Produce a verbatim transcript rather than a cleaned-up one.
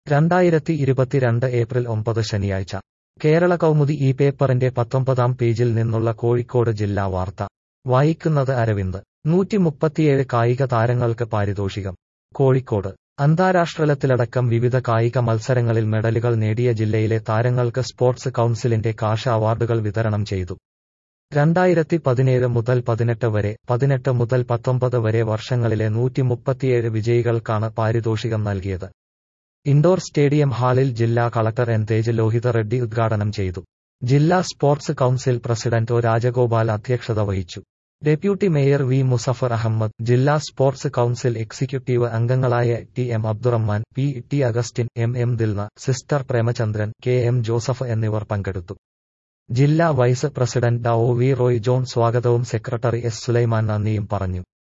രണ്ടായിരത്തി ഇരുപത്തിരണ്ട് ഏപ്രിൽ ഒമ്പത് ശനിയാഴ്ച കേരള കൗമുദി ഈ പേപ്പറിന്റെ പത്തൊമ്പതാം പേജിൽ നിന്നുള്ള കോഴിക്കോട് ജില്ലാ വാർത്ത വായിക്കുന്നത് അരവിന്ദ്. നൂറ്റി മുപ്പത്തിയേഴ് കായിക താരങ്ങൾക്ക് പാരിതോഷികം. കോഴിക്കോട് അന്താരാഷ്ട്രതലത്തിലടക്കം വിവിധ കായിക മത്സരങ്ങളിൽ മെഡലുകൾ നേടിയ ജില്ലയിലെ താരങ്ങൾക്ക് സ്പോർട്സ് കൗൺസിലിന്റെ കാഷ അവാർഡുകൾ വിതരണം ചെയ്തു. രണ്ടായിരത്തി പതിനേഴ് മുതൽ പതിനെട്ട് വരെ, പതിനെട്ട് മുതൽ പത്തൊമ്പത് വരെ വർഷങ്ങളിലെ നൂറ്റി മുപ്പത്തിയേഴ് വിജയികൾക്കാണ് പാരിതോഷികം നൽകിയത്. ഇൻഡോർ സ്റ്റേഡിയം ഹാളിൽ ജില്ലാ കളക്ടർ എൻ തേജ് ലോഹിത റെഡ്ഡി ഉദ്ഘാടനം ചെയ്തു. ജില്ലാ sports council president O Rajagopal അധ്യക്ഷത വഹിച്ചു. Deputy mayor V Muzaffar Ahammed, ജില്ലാ സ്പോർട്സ് കൗൺസിൽ എക്സിക്യൂട്ടീവ് അംഗങ്ങളായ T M Abdurahman, P T Augustine, M M Dilna, sister Premachandran, K M Joseph എന്നിവർ പങ്കെടുത്തു. ജില്ലാ വൈസ് പ്രസിഡന്റ് ഡ ഒ വി റോയ് ജോൺ സ്വാഗതവും സെക്രട്ടറി എസ് സുലൈമാൻ നന്ദിയും പറഞ്ഞു.